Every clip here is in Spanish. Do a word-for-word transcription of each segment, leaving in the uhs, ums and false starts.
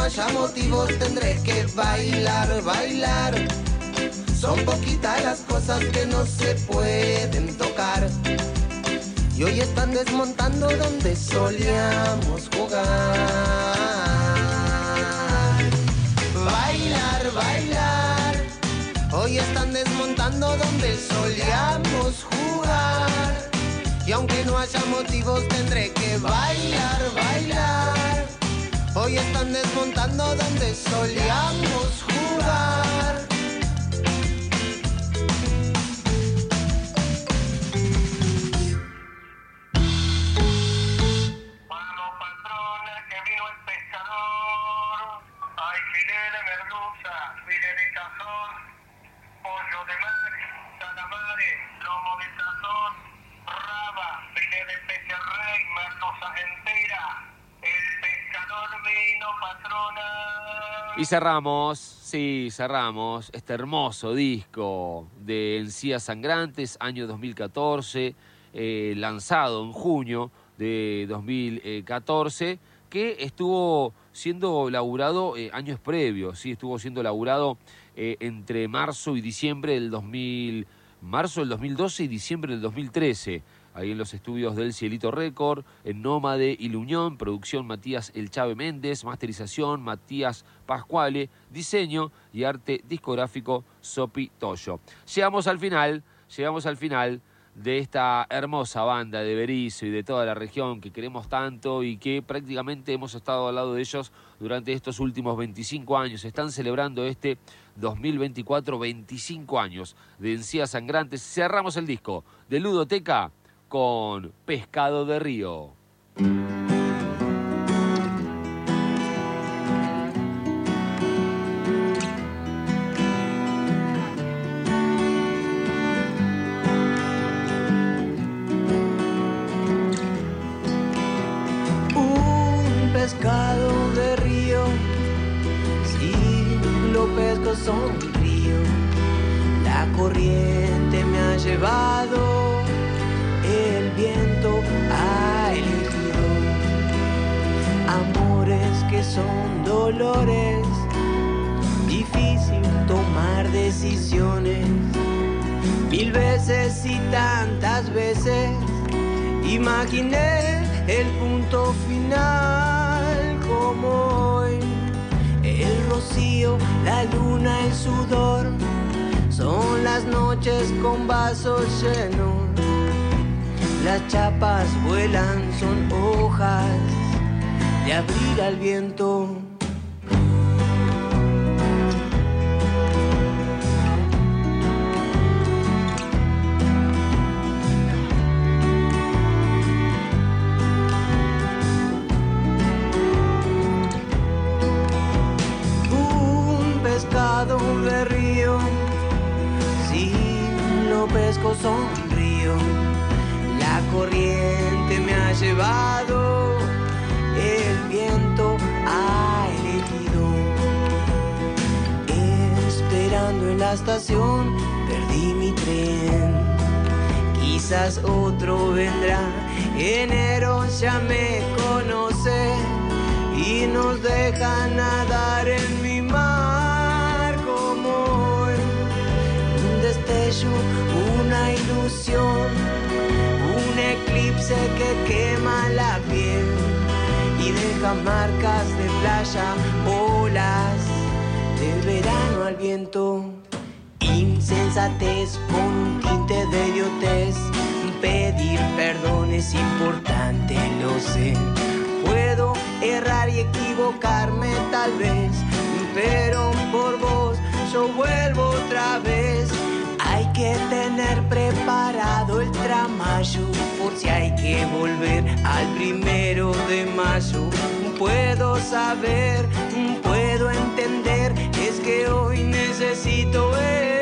haya motivos tendré que bailar, bailar. Son poquitas las cosas que no se pueden tocar. Y hoy están desmontando donde solíamos jugar. Bailar, bailar. Hoy están desmontando donde solíamos jugar. Y aunque no haya motivos tendré que bailar, bailar. Hoy están desmontando donde solíamos jugar. Vamos patrona, que vino el pescador. Hay filé de merluza, filé de cazón, pollo de mar, calamares, lomo de sazón, raba, filé de pejerrey, merluza entera. El pescador vino, patrona. Y cerramos, sí, cerramos este hermoso disco de Encías Sangrantes, año dos mil catorce, eh, lanzado en junio de dos mil catorce, que estuvo siendo laburado eh, años previos, sí, estuvo siendo laburado eh, entre marzo y diciembre del dos mil, marzo del dos mil doce y diciembre del dos mil trece. Ahí en los estudios del Cielito Record, en Nómade y Luñón, producción Matías El Chave Méndez, masterización Matías Pascuale, diseño y arte discográfico Sopi Toyo. Llegamos al final, llegamos al final de esta hermosa banda de Berisso y de toda la región que queremos tanto y que prácticamente hemos estado al lado de ellos durante estos últimos veinticinco años. Están celebrando este dos mil veinticuatro, veinticinco años de Encías Sangrantes. Cerramos el disco de Ludoteca con Pescado de Río. Un pescado de río, si lo pesco sonrío. La corriente me ha llevado, el viento ha elegido amores que son dolores, difícil tomar decisiones. Mil veces y tantas veces imaginé el punto final como hoy. El rocío, la luna, el sudor, son las noches con vasos llenos. Las chapas vuelan, son hojas de abril al viento. Un pescado de río, si lo pesco sonrío. La corriente me ha llevado, el viento ha elegido. Esperando en la estación, perdí mi tren. Quizás otro vendrá, enero ya me conoce y nos deja nadar en mi mar como hoy. Un destello, una ilusión, un eclipse que quema la piel y deja marcas de playa, olas de verano al viento. Insensatez con un tinte de idiotez, pedir perdón es importante, lo sé. Puedo errar y equivocarme tal vez, pero por vos yo vuelvo otra vez. Hay que tener preparado el tramayo por si hay que volver al primero de mayo. Puedo saber, puedo entender, es que hoy necesito ver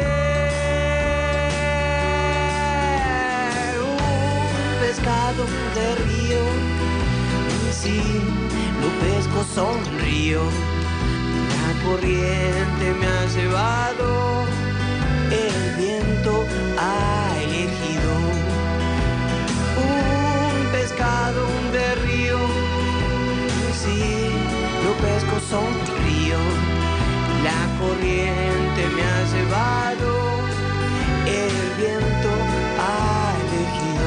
un pescado de río. Si lo pesco sonrío, la corriente me ha llevado, el viento ha elegido. Un pescado de río, si lo pesco sonrío. corriente me ha llevado, el viento ha elegido,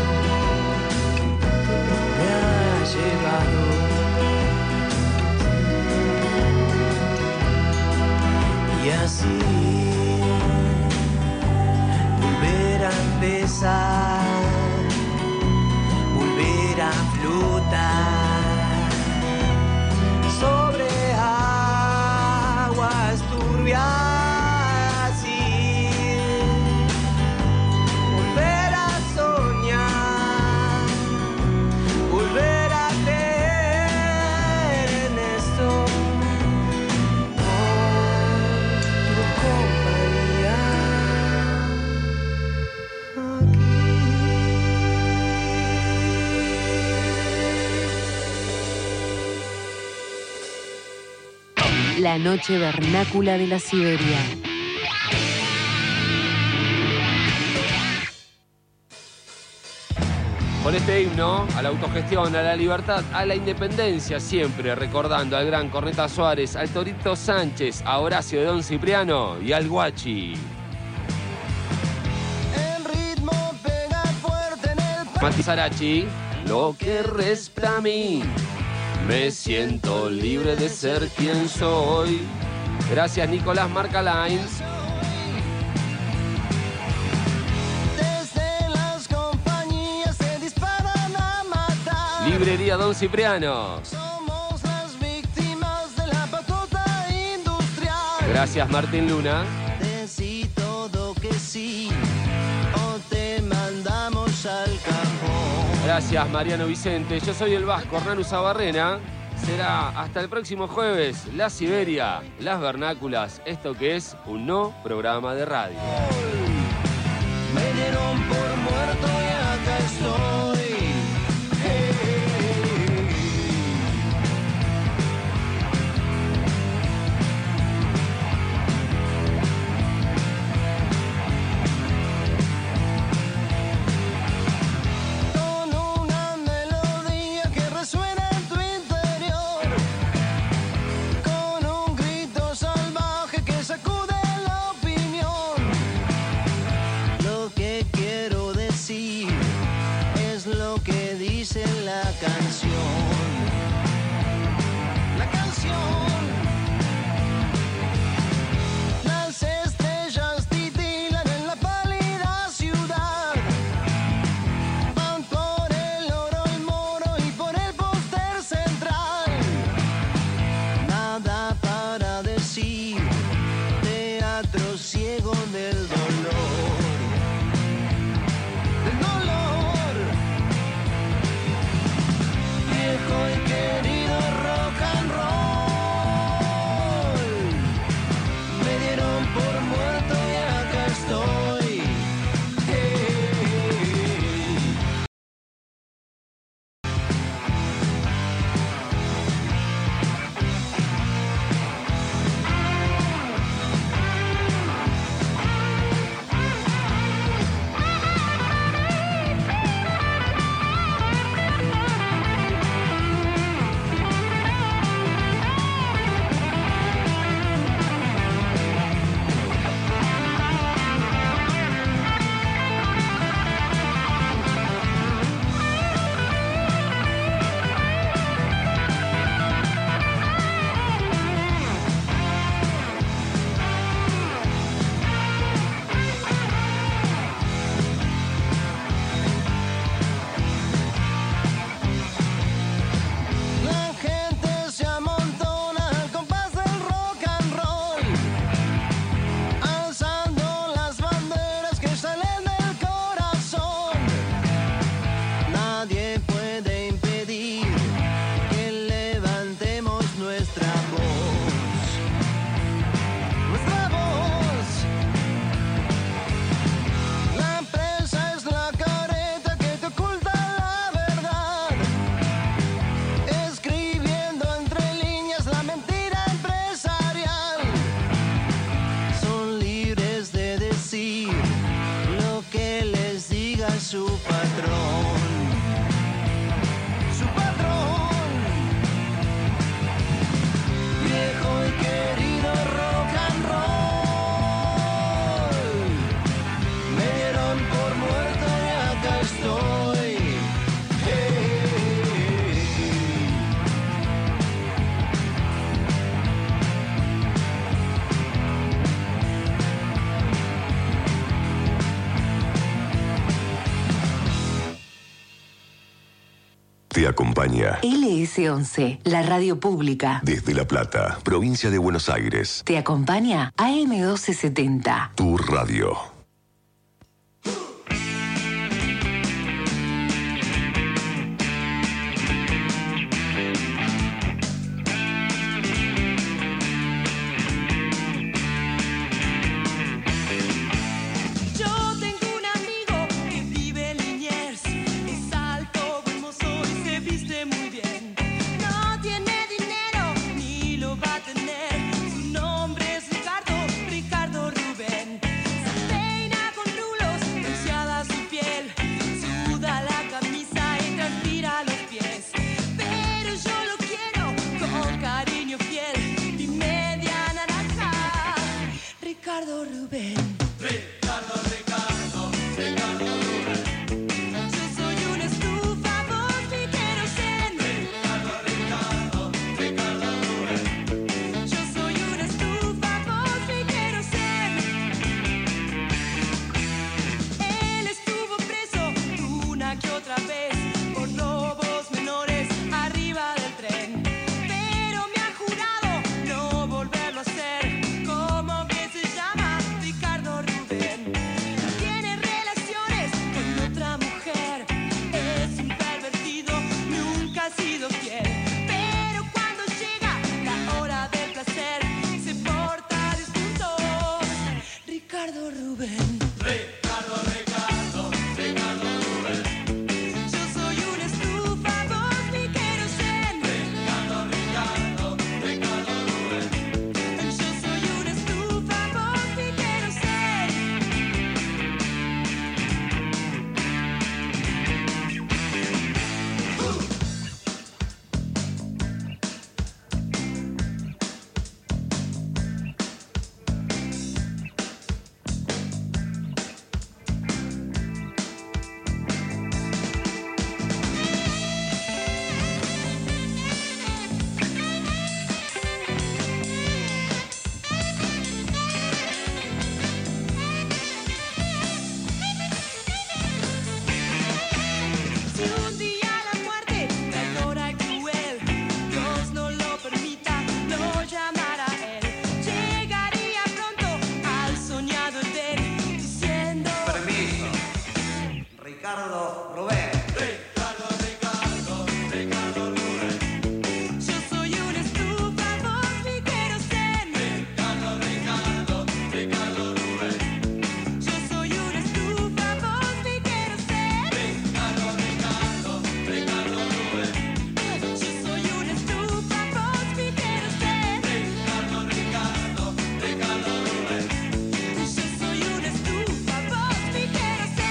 me ha llevado. Y así volver a empezar, volver a flotar sobre aguas turbias, y volver a soñar, volver a creer en esto. La noche vernácula de la Siberia. Con este himno a la autogestión, a la libertad, a la independencia, siempre recordando al gran Corneta Suárez, al Torito Sánchez, a Horacio de Don Cipriano y al Guachi. El ritmo pega fuerte en el Mati Sarachi, lo que resta a mí, me siento libre de ser quien soy. Gracias, Nicolás Marcalains. Desde las compañías se disparan a matar. Librería Don Cipriano. Somos las víctimas de la patota industrial. Gracias, Martín Luna. Decí todo que sí, o te mandamos al cajón. Gracias, Mariano Vicente. Yo soy el Vasco Hernán Usabarrena. Será hasta el próximo jueves. La Siberia, las vernáculas. Esto que es un no programa de radio. Me dieron por muerto y acá estoy. Con una melodía que resuena en tu interior, con un grito salvaje que sacude la opinión. Lo que quiero decir es lo que dice la canción. La canción. Las estrellas titilan en la pálida ciudad. Van por el oro, el moro y por el póster central. Nada para decir, teatro ciego del dolor. Del dolor. Viejo y querido rock and roll. soy. Hey. Te acompaña L S once, la radio pública. desde La Plata, provincia de Buenos Aires. Te acompaña A M doce setenta. Tu radio. Ricardo Rubén. Ricardo, Ricardo, Ricardo Rubén. Yo soy una estufa, vos mi querosén. Ricardo, Ricardo, Ricardo Rubén. Yo soy una estufa, vos mi querosén. Él estuvo preso una que otra vez por robos menores arriba del tren. Pero me ha jurado no volverlo a hacer. Ricardo Rubén. Ricardo, Ricardo, Ricardo Rubén. Yo soy una estufa, vos mi querosén. Ricardo, Ricardo, Ricardo Rubén. Yo soy una estufa, vos mi querosén. Uh. Ricardo Rubén. Ricardo, Ricardo, Ricardo Rubén. Yo soy una estufa, vos mi querosén. Ricardo, Ricardo, Ricardo Rubén. Yo soy una estufa, vos mi querosén. Ricardo, Ricardo, Ricardo Rubén. Yo soy una estufa, vos mi querosén. Ricardo, Ricardo, Ricardo Rubén. Yo soy una estufa, vos mi querosén.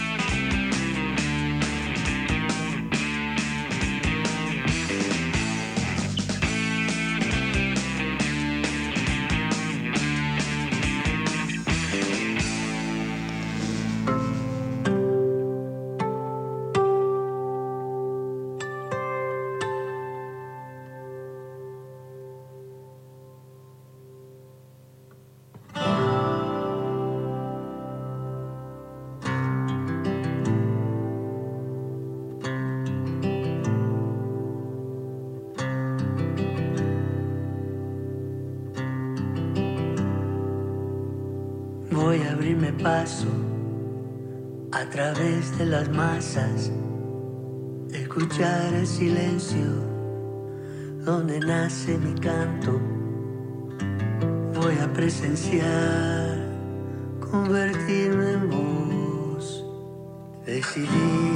Voy a abrirme paso a través de las masas, escuchar el silencio donde nace mi canto. Voy a presenciar, convertirme en voz, decidir.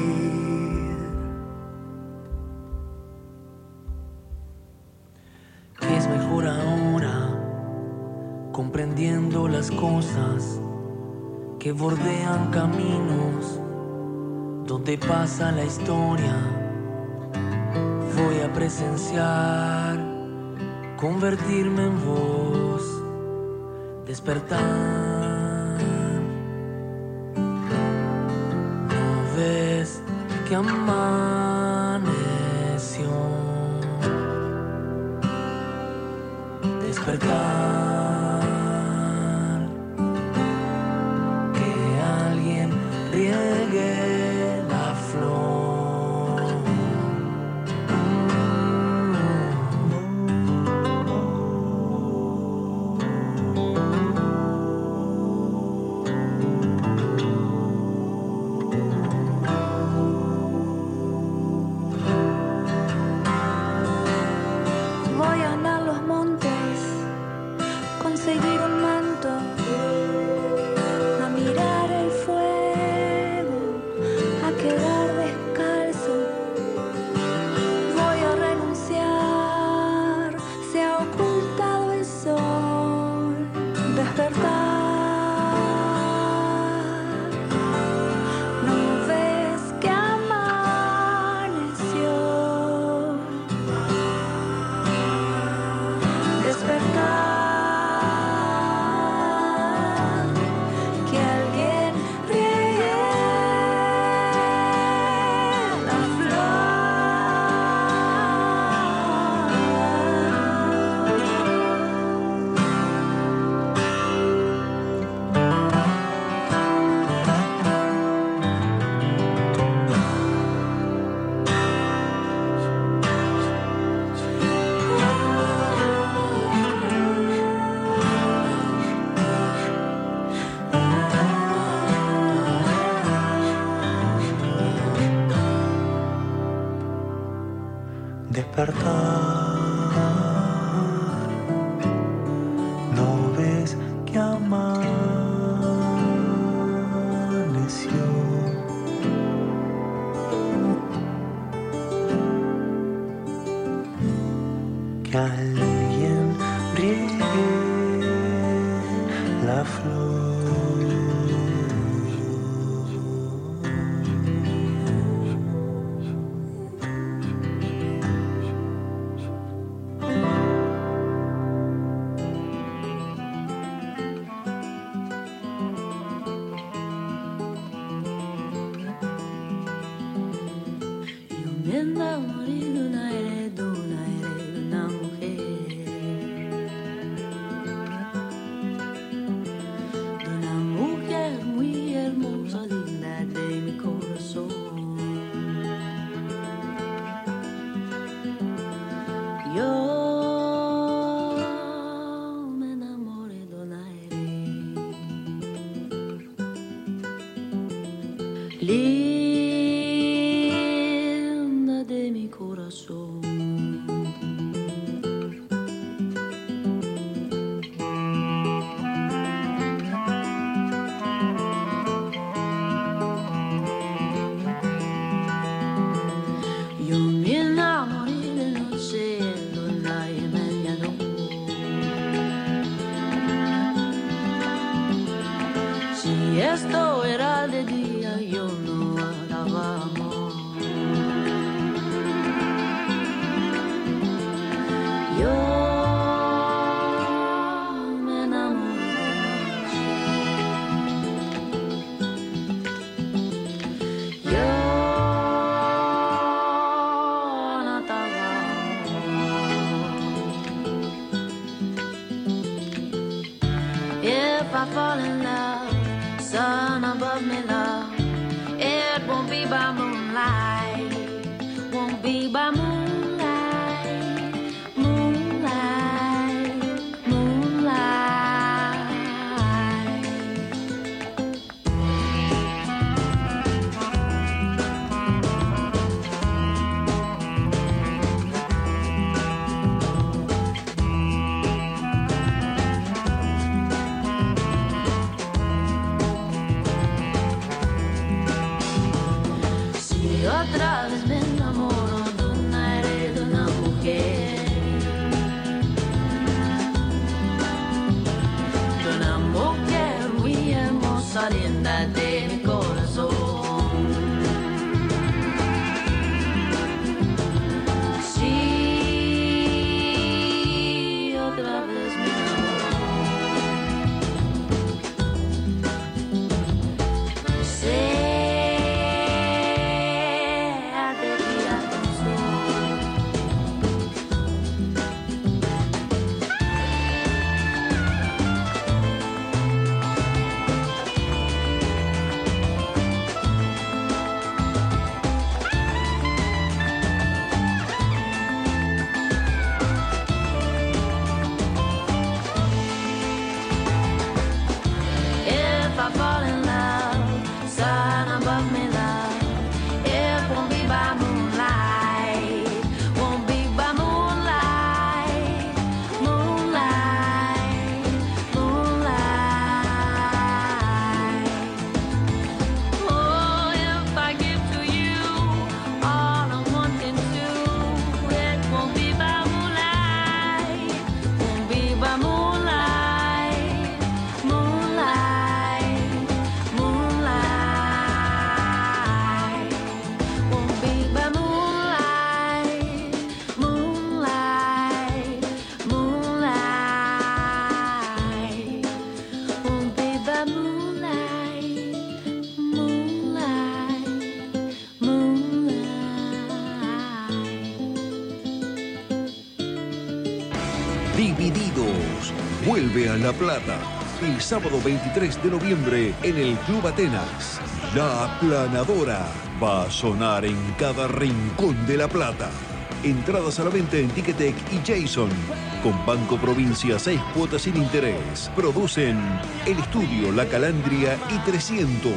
¿Qué es mejor ahora? Comprendiendo las cosas que bordean caminos donde pasa la historia. Voy a presenciar, convertirme en voz, despertar. ¿No ves? que amaneció. Despertar, que alguien riegue la flor. Voy a andar los montes, conseguir un manto, a mirar el fuego, a quedar descalzo. Voy a renunciar, se ha ocultado el sol, despertar. ¿No ves que amaneció? Despertar, que alguien riegue la Despertar, ¿no ves que amaneció? Que alguien riegue la flor. Yo me enamoré de una heredera, de una heredera, de una mujer, de una mujer muy hermosa, digna de mi corazón. Yo me enamoré de una heredera. Linda de mi corazón. Yo me enamoré de noche donde nadie me llamó. Si esto era de día, yo no daba amor. Yo me enamoré de noche. Yo no daba amor. If I fall in love, sun above me, love, it won't be by moonlight, won't be by moonlight, moonlight, moonlight. Si otra vez me enamoro de una heredera, de una mujer, de una mujer muy hermosa, linda de mi corazón. Si otra vez me enamoro, sé Divididos vuelve a La Plata el sábado veintitrés de noviembre en el Club Atenas. La Aplanadora va a sonar en cada rincón de La Plata. Entradas a la venta en Ticketek y Jason. Con Banco Provincia, seis cuotas sin interés. Producen El Estudio, La Calandria y trescientos.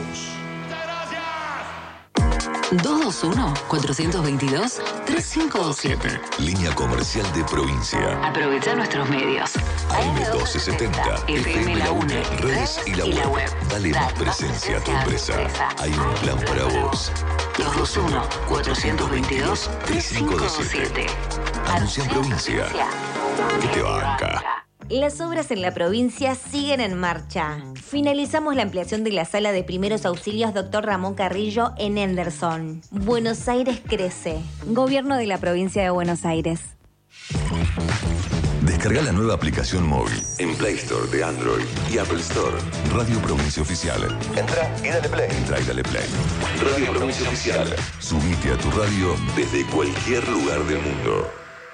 dos dos uno, cuatro dos dos, tres cinco dos siete. Línea comercial de provincia. Aprovecha nuestros medios. A M doce setenta, F M La UNE, redes y la web. Dale más presencia a tu empresa. Hay un plan para vos. dos dos uno, cuatro dos dos, tres cinco dos siete. Anuncia en provincia. Que te banca. Las obras en la provincia siguen en marcha. Finalizamos la ampliación de la sala de primeros auxilios doctor Ramón Carrillo en Henderson. Buenos Aires crece. Gobierno de la provincia de Buenos Aires. Descarga la nueva aplicación móvil en Play Store de Android y Apple Store. Radio Provincia Oficial. Entra y dale play. Entra y dale play. Radio Provincia Oficial. Subite a tu radio desde cualquier lugar del mundo.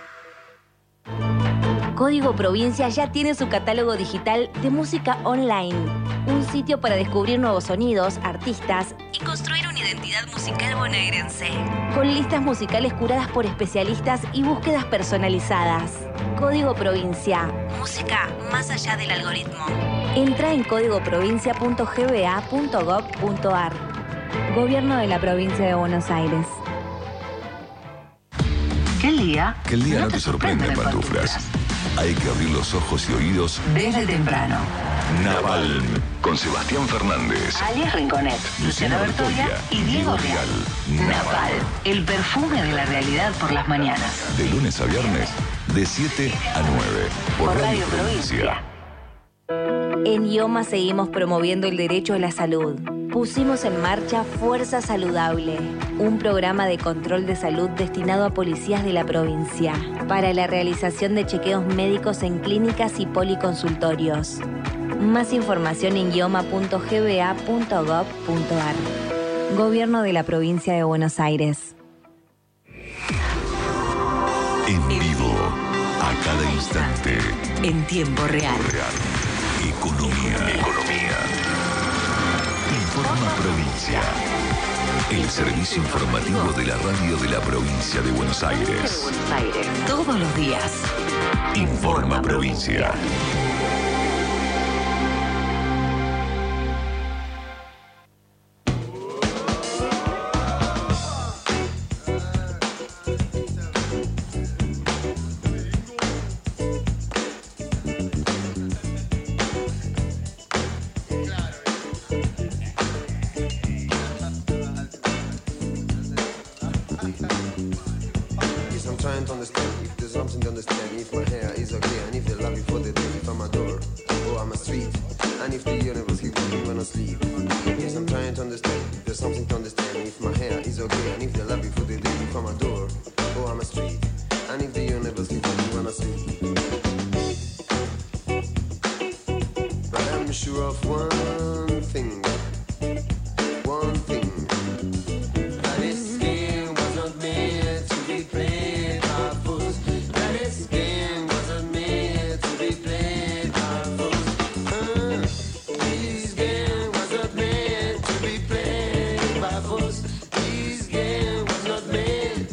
Código Provincia ya tiene su catálogo digital de música online. Un sitio para descubrir nuevos sonidos, artistas y construir una identidad musical bonaerense. Con listas musicales curadas por especialistas y búsquedas personalizadas. Código Provincia. Música más allá del algoritmo. Entra en código provincia punto g b a punto gov punto a r. Gobierno de la Provincia de Buenos Aires. Que el día, Que el día no, no te sorprenda en pantuflas. Hay que abrir los ojos y oídos desde temprano. Napalm, con Sebastián Fernández, Alias Rinconet, Luciana Bertoya y Diego Real. Napal, el perfume de la realidad por las mañanas. De lunes a viernes, de siete a nueve, por, Por Radio, Radio Provincia. En IOMA seguimos promoviendo el derecho a la salud. Pusimos en marcha Fuerza Saludable, un programa de control de salud destinado a policías de la provincia, para la realización de chequeos médicos en clínicas y policonsultorios. Más información en ioma punto g b a punto gov punto a r. Gobierno de la Provincia de Buenos Aires. En vivo, a cada instante. En tiempo real. Real. Economía. Economía. Informa Provincia. El servicio informativo de la radio de la provincia de Buenos Aires. Buenos Aires. Todos los días. Informa Provincia. Yes, I'm trying to understand if there's something to understand. If my hair is okay, and if they love me for the day, if I'm a door or I'm a street, and if the universe keeps walking when I sleep. Yes, I'm trying to understand if there's something to understand. If my hair is okay, and if they love me for the day, if I'm a door or I'm a street, and if the universe keeps walking when I sleep. But I'm sure of one thing, one thing. That this game was not meant to be played by fools. That this game wasn't meant to be played by fools. Uh, this game was not meant to be played by fools. This game was not meant.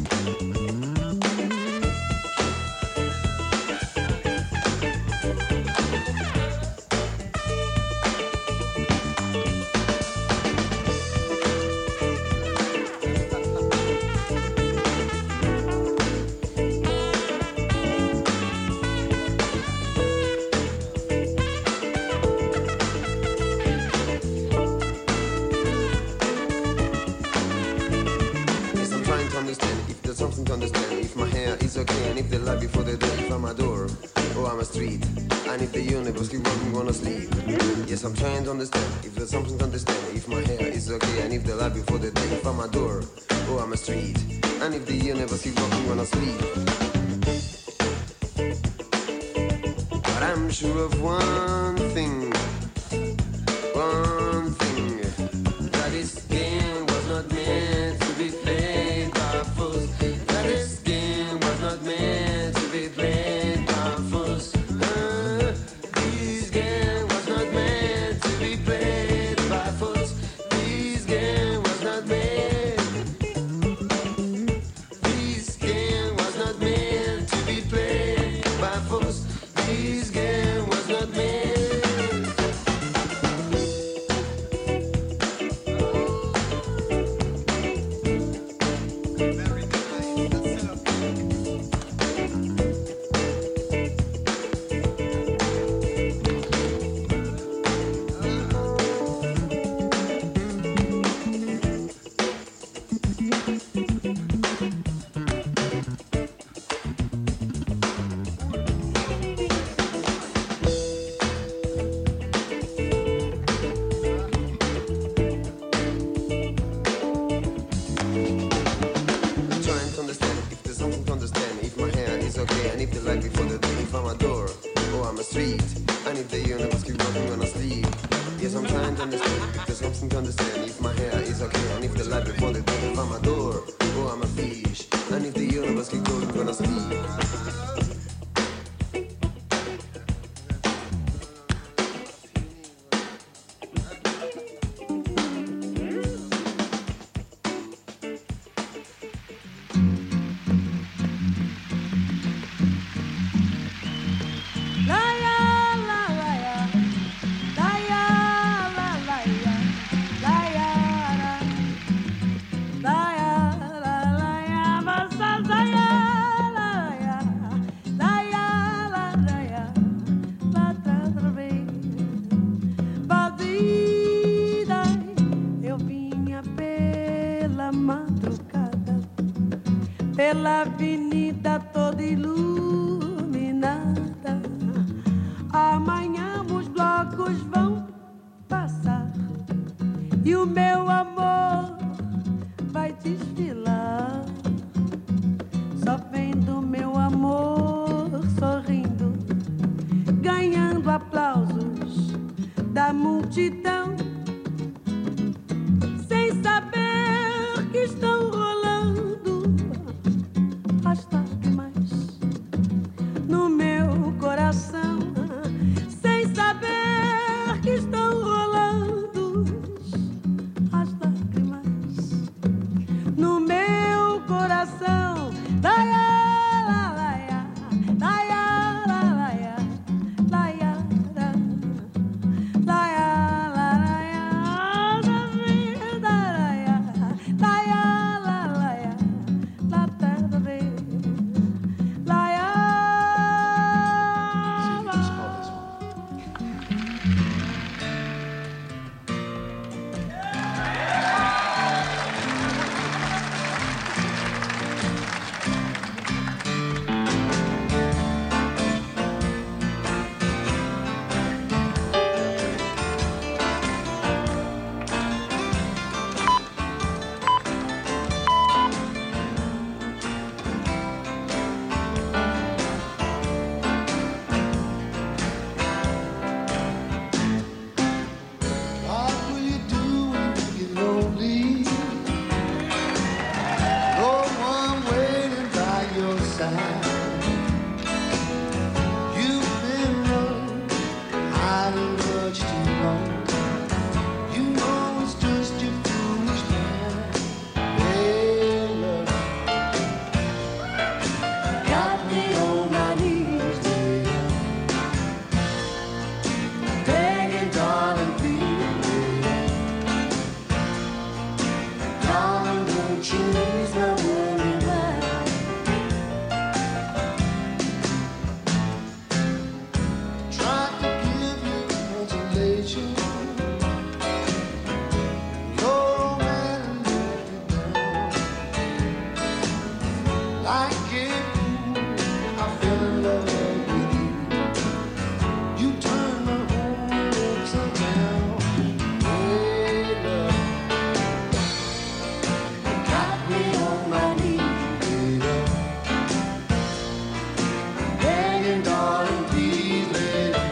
Yes, I'm trying to understand if there's something to understand. If my hair is okay, and if they love before the day, if I'm a door or I'm a street, and if the universe keep walking gonna sleep. Yes, I'm trying to understand if there's something to understand. If my hair is okay, and if they love before the day, if I'm a door or I'm a street, and if the universe keep walking gonna sleep. But I'm sure of one thing, one thing, that this game was not meant to be played by fools. That this game was not meant to be played by fools. understand if my hair is okay and if the light before the door, if I'm a door or I'm a fish, and if the universe can go, you're gonna sleep. Pela avenida toda iluminada, amanhã os blocos vão passar e o meu amor vai desfilar. Só vendo meu amor sorrindo, ganhando aplausos da multidão, sem saber que estão rolando as lágrimas no meu coração, sem saber que estão rolando as lágrimas no meu coração. Laia, laia, laia, laia, laia, laia, laia, da vida, laia, laia, laia, la terra verde. What will you do when you get lonely? No one waiting by your side. You've been running, hiding much too long. You know it's just your foolish mind. Hey, love, got me on my knees, baby, begging, darling, please. Darling, won't you ease my worry mind? Tried to give you consolation. Your old man let me down. Like a fool, I fell in love with you. You turned my whole world upside down. Hey, love, got me on my knees, baby, begging, darling, please, baby.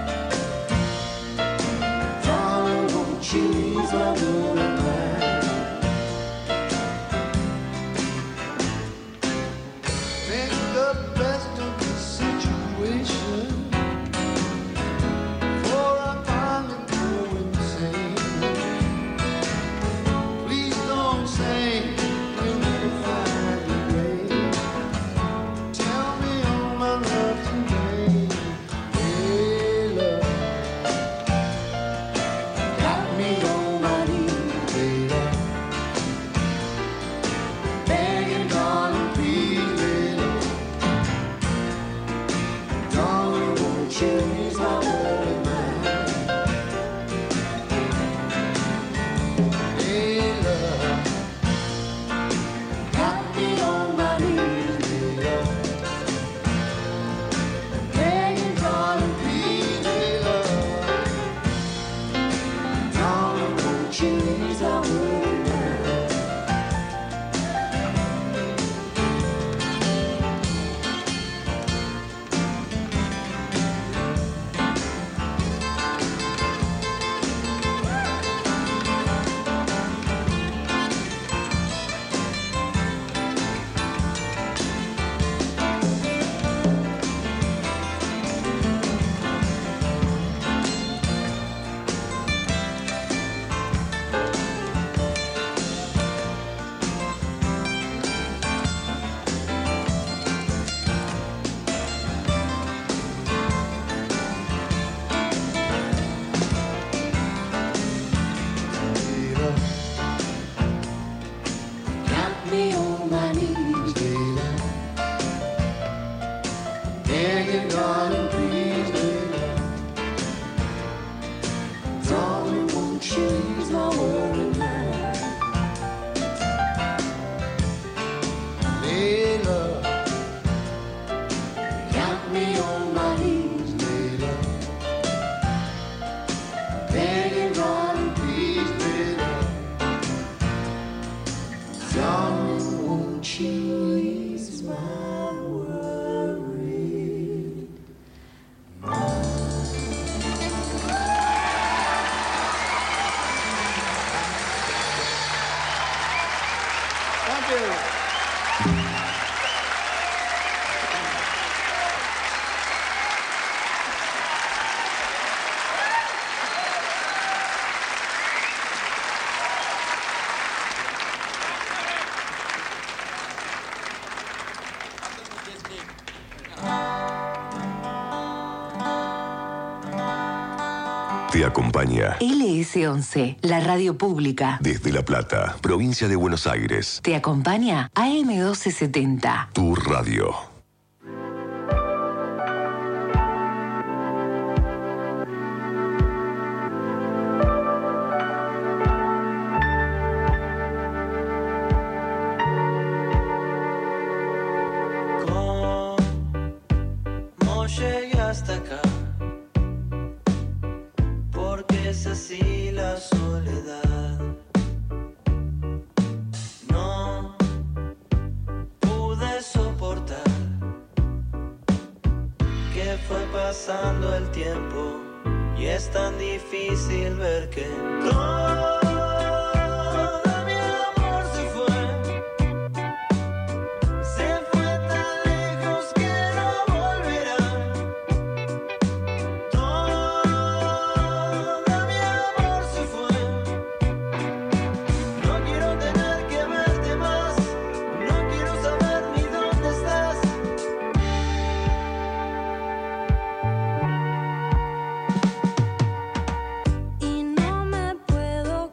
Darling, won't you ease my worry mind? Te acompaña L S once, la radio pública. desde La Plata, provincia de Buenos Aires. Te acompaña A M doce setenta. Tu radio. ¿Cómo llegué hasta acá? Porque es así la soledad. No pude soportar que fue pasando el tiempo y es tan difícil ver que todo mi amor se fue. Se fue tan lejos que no volverá. Todo mi amor se fue. No quiero tener que verte más. No quiero saber ni dónde estás. Y no me puedo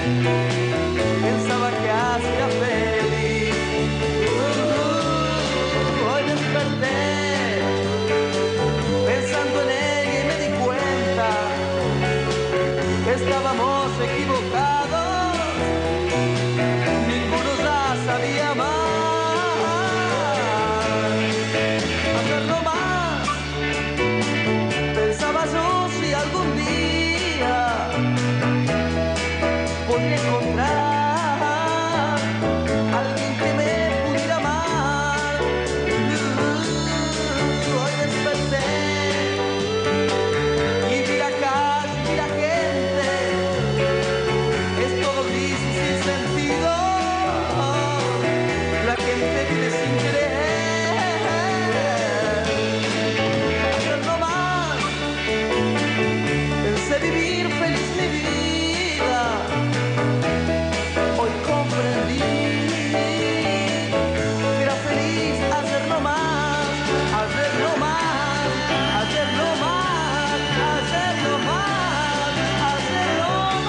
pensaba que así era feliz. Uh, hoy desperté pensando en ella y me di cuenta que estábamos equivocados, ninguno ya sabía más. Hacerlo más, pensaba yo, si algún día podría encontrar alguien que me pudiera amar. Uh, hoy desperté y vi la calle, vi la gente, es todo gris y sin sentido. La gente vive sin querer. Hacerlo más, pensé vivir feliz mi vida. Hoy comprendí que era feliz hacerlo más, hacerlo más, hacerlo más, hacerlo más, hacerlo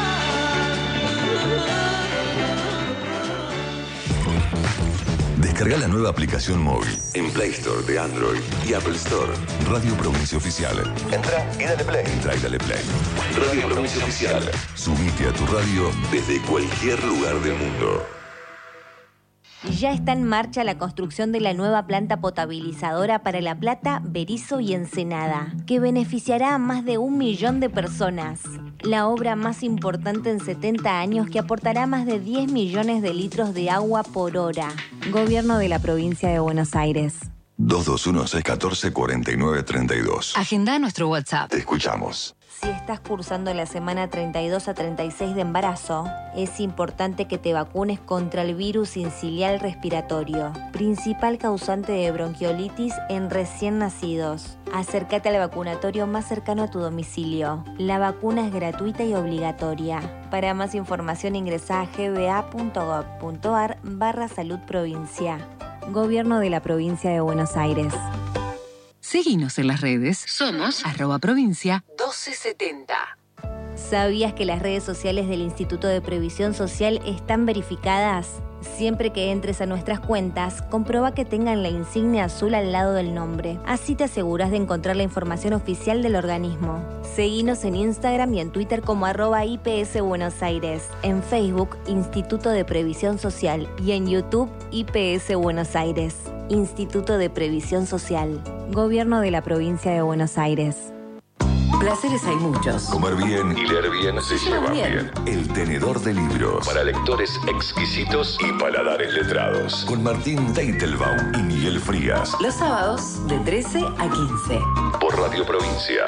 más. Descarga la nueva aplicación móvil en Play Store de Android y Apple Store. Radio Provincia Oficial. Entra y dale play. Entra y dale play. Radio Provincia Oficial. Subite a tu radio desde cualquier lugar del mundo. Ya está en marcha la construcción de la nueva planta potabilizadora para La Plata, Berisso y Ensenada, que beneficiará a más de un millón de personas. La obra más importante en setenta años que aportará más de diez millones de litros de agua por hora. Gobierno de la provincia de Buenos Aires. dos dos uno, seis uno cuatro, cuatro nueve tres dos. Agenda nuestro WhatsApp. Te escuchamos. Si estás cursando la semana treinta y dos a treinta y seis de embarazo, es importante que te vacunes contra el virus sincicial respiratorio, principal causante de bronquiolitis en recién nacidos. Acércate al vacunatorio más cercano a tu domicilio. La vacuna es gratuita y obligatoria. Para más información ingresa a gba.gov.ar barra salud provincia. Gobierno de la provincia de Buenos Aires. Seguinos en las redes. Somos arroba provincia doce setenta. ¿Sabías que las redes sociales del Instituto de Previsión Social están verificadas? Siempre que entres a nuestras cuentas, comprueba que tengan la insignia azul al lado del nombre. Así te aseguras de encontrar la información oficial del organismo. Seguinos en Instagram y en Twitter como arroba I P S Buenos Aires, en Facebook Instituto de Previsión Social y en YouTube I P S Buenos Aires. Instituto de Previsión Social. Gobierno de la provincia de Buenos Aires. Placeres hay muchos. Comer bien y leer bien se lleva bien. El tenedor de libros. Para lectores exquisitos y paladares letrados. Con Martín Teitelbaum y Miguel Frías. Los sábados de trece a quince. Por Radio Provincia.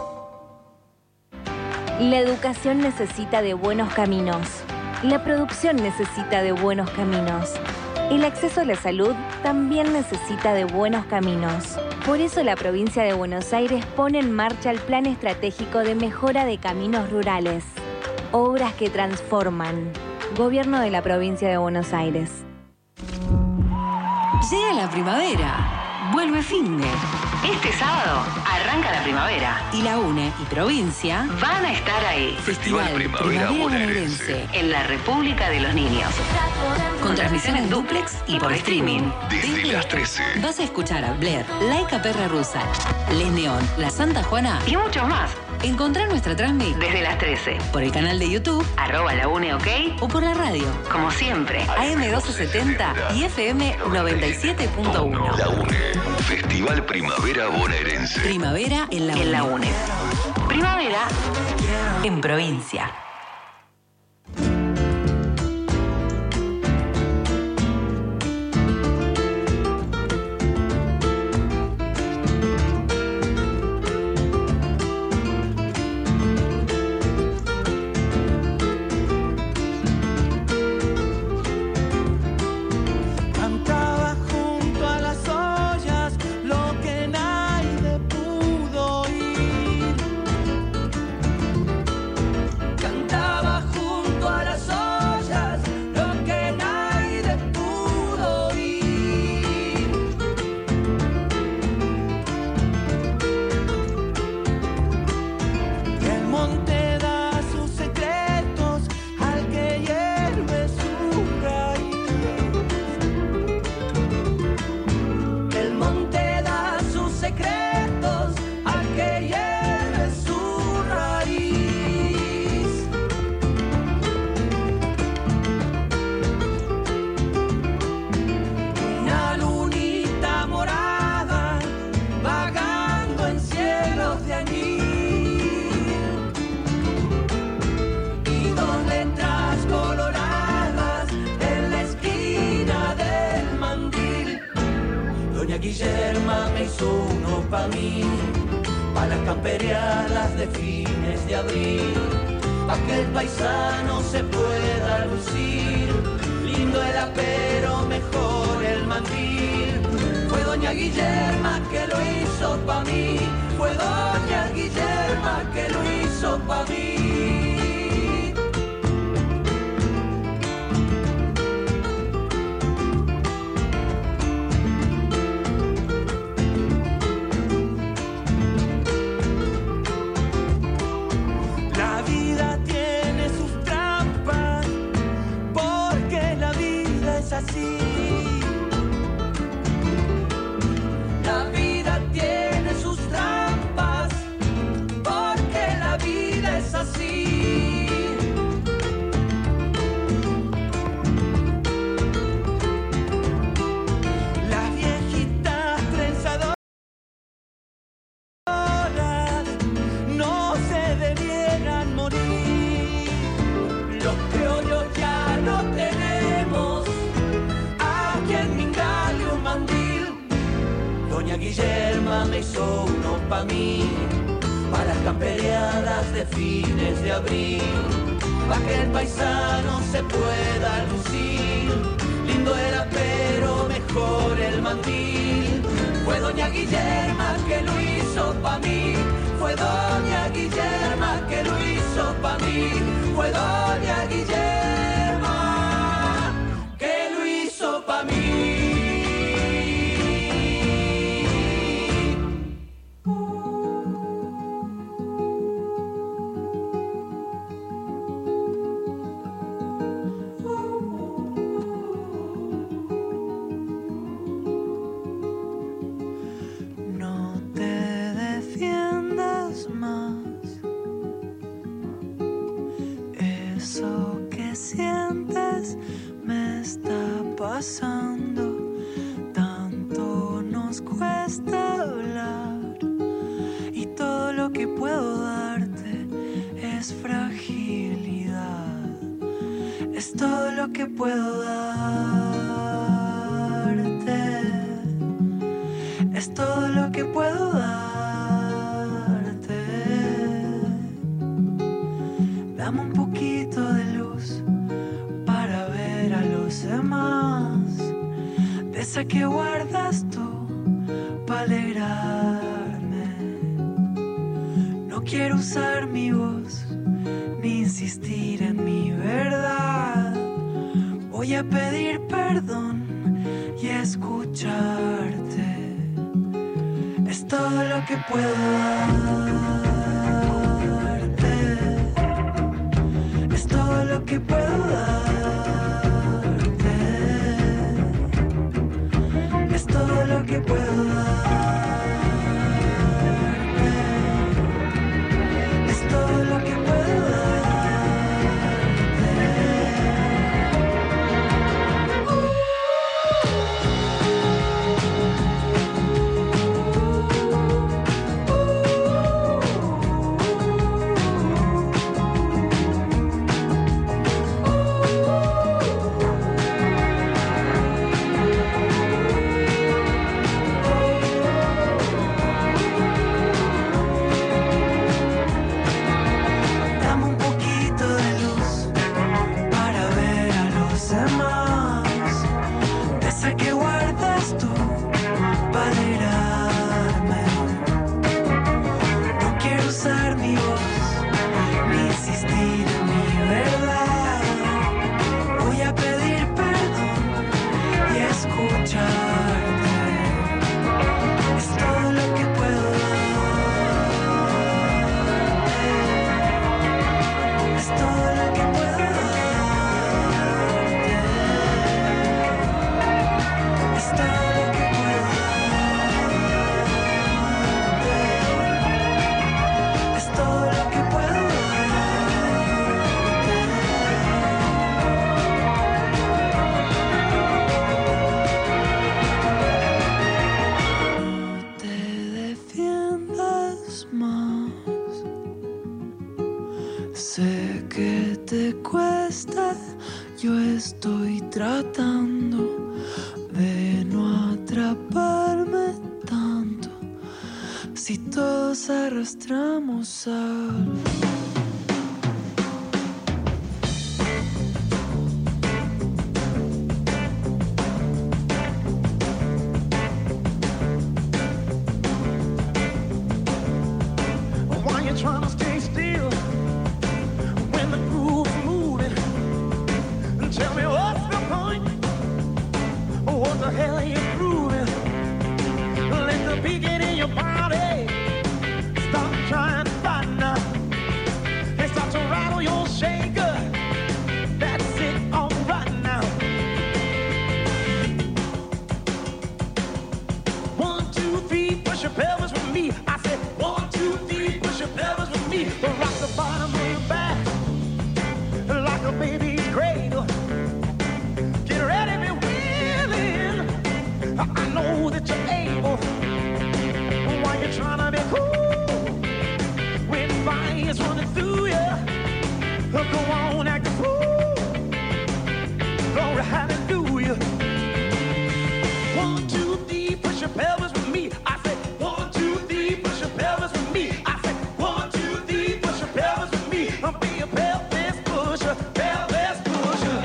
La educación necesita de buenos caminos. La producción necesita de buenos caminos. El acceso a la salud también necesita de buenos caminos. Por eso la provincia de Buenos Aires pone en marcha el Plan Estratégico de Mejora de Caminos Rurales. Obras que transforman. Gobierno de la provincia de Buenos Aires. Llega la primavera. Vuelve finde. Este sábado arranca la primavera. Y la UNE y provincia van a estar ahí. Festival Primavera Bonaerense. En la República de los Niños. Con transmisión en duplex y por streaming. Desde las trece. Vas a escuchar a Blair, Laika Perra Rusa, Les Neón, La Santa Juana y muchos más. Encontrá nuestra transmisión desde las trece. Por el canal de YouTube, arroba la UNE OK, o por la radio. Como siempre, A M doce setenta y F M noventa y siete punto uno. La UNE. Festival Primavera Bonaerense. Primavera en la UNE. En la UNE. Primavera en provincia. Cantaba junto a las ollas lo que nadie pudo oír. Cantaba Guillerma me hizo uno pa' mí, pa' las camperiadas de fines de abril, pa' que el paisano se pueda lucir. Lindo el apero, mejor el mandil. Fue doña Guillerma que lo hizo pa' mí, fue doña Guillerma que lo hizo pa' mí. La vida tiene sus trampas, porque la vida es así. La vida tiene sus trampas, porque la vida es así. Las viejitas trenzadoras no se debieran morir. Los criollos ya no tenemos a quien mingarle un mandil. Doña Guillerma me hizo uno pa' mí, para las camperiadas de fines de abril, pa' que el paisano se pueda lucir. Lindo era pero mejor el mandil. Fue doña Guillerma que lo hizo pa' mí, fue doña Guillerma que lo hizo pa' mí, fue doña Guillerma que lo hizo pa' mí. No te defiendas más. Eso que sientes me está pasando. Tanto nos cuesta hablar y todo lo que puedo darte es fragilidad. Es todo lo que puedo darte. Es todo lo que puedo darte. Dame un poquito de luz para ver a los demás, de esa que guardas tú para alegrarme. No quiero usar mi voz ni insistir en mi verdad. Voy a pedir perdón y escucharte. Es todo lo que puedo darte. Es todo lo que puedo darte. Es todo lo que puedo darte. Es todo lo que puedo Yo estoy tratando de no atraparme todos arrastramos sal. Why you trying to stay still when the groove's moving? And tell me what's the point? What the hell are you proving? Let the beat get in your body. Stop trying to fight now. And start to rattle your shaker. That's it, all right now. One, two, three, push your pelvis with me. I said one, two, three, push your pelvis with me. Rock the bottom of your back like a baby's cradle. Get ready, be willing. I know that you're able. Why you trying to be cool when fire's running through you? Go on, act a fool. Glory, hallelujah. One, two, three, push your pelvis with me. I said one, two, three, push your pelvis with me. I said one, two, three, push your pelvis with me. I'm be a pelvis pusher, pelvis pusher.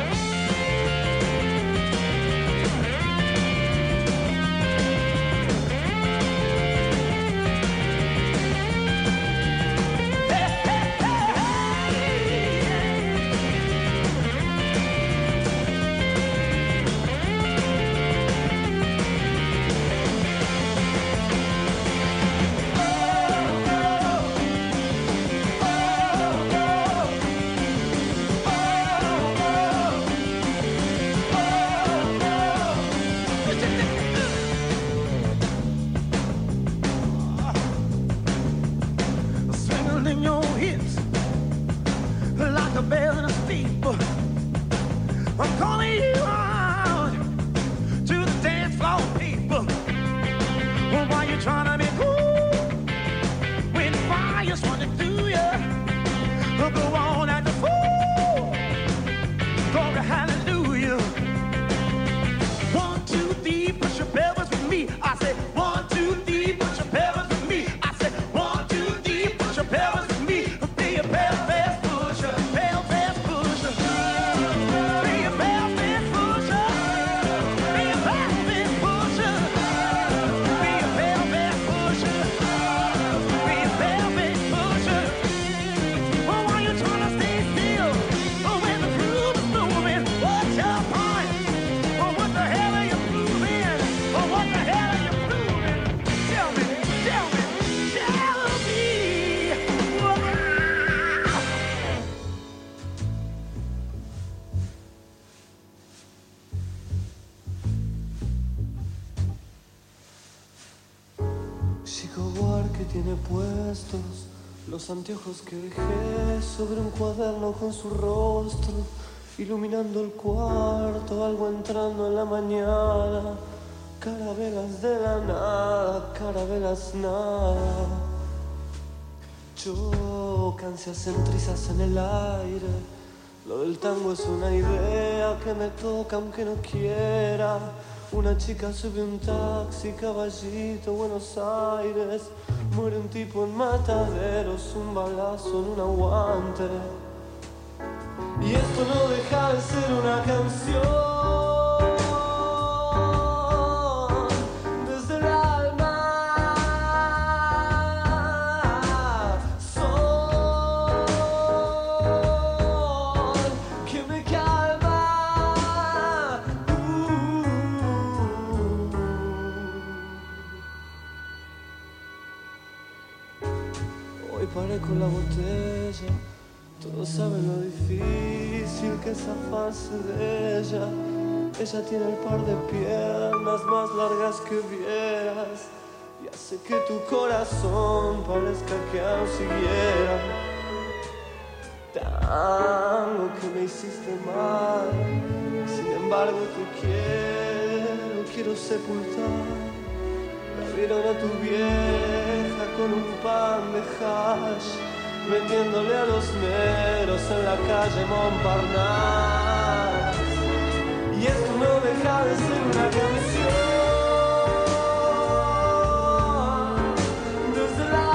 Swinging in your hips like a bell in a steeple. I'm calling you out to the dance floor, people. Well, why you trying to be cool when fire's running through you? Well, go on, act a fool. Glory, hallelujah. One, two, three, push your pelvis with me. I said one, two, three, push your pelvis with me. I said one, two, three, push your pelvis with me. Be a pelvis pusher, pelvis pusher. Be a pelvis pusher. Be a pelvis pusher. Be a pelvis pusher. Be a pelvis pusher. Oh, why you trying to stay still? Oh, when the groove is moving, what's your point? Oh, what the hell are you proving? Oh, what the hell are you proving? Tell me, tell me, tell me. Wow. Chico War que tiene puestos los anteojos que dejé sobre un cuaderno con su rostro, iluminando el cuarto, algo entrando en la mañana. Carabelas de la nada, carabelas nada. Chocan, se hacen trizas en el aire. Lo del tango es una idea que me toca aunque no quiera. Una chica sube un taxi, Caballito, Buenos Aires. Muere un tipo en Mataderos, un balazo en un aguante. Y esto no deja de ser una canción. Desde el alma. Sol que me calma. Uh. Hoy paré con la botella. Todos saben lo difícil que es zafarse de ella. Ella tiene el par de piernas más largas que vieras y hace que tu corazón parezca que aún siguiera. Tango que me hiciste mal, sin embargo te quiero, quiero sepultar. La vieron a tu vieja con un pan de hash, vendiéndole a los negros en la calle Montparnasse. Y esto no deja de ser una canción. Desde la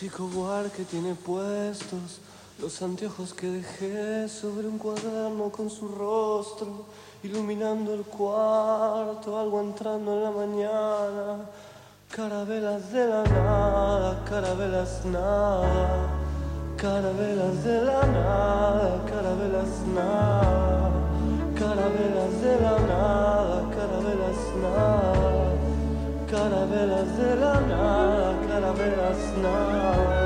chico Buarque tiene puestos los anteojos que dejé sobre un cuaderno con su rostro, iluminando el cuarto, algo entrando en la mañana. Carabelas de la nada, carabelas nada, carabelas de la nada, carabelas nada, carabelas de la nada, carabelas nada, carabelas de la nada, carabelas nada.